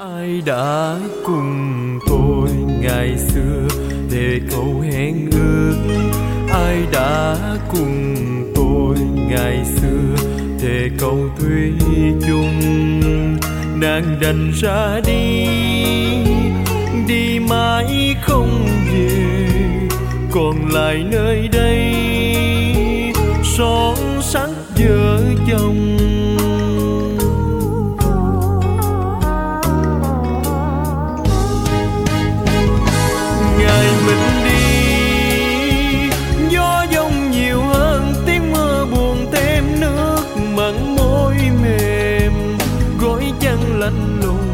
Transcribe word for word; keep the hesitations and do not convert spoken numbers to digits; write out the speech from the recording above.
Ai đã cùng tôi ngày xưa để câu hẹn ước, ai đã cùng tôi ngày xưa để câu thủy chung, nàng đành ra đi, đi mãi không về, còn lại nơi đây son sắc vợ chồng. Ngày mình đi, gió giông nhiều hơn tiếng mưa buồn thêm, nước mặn môi mềm, gối chân lạnh lùng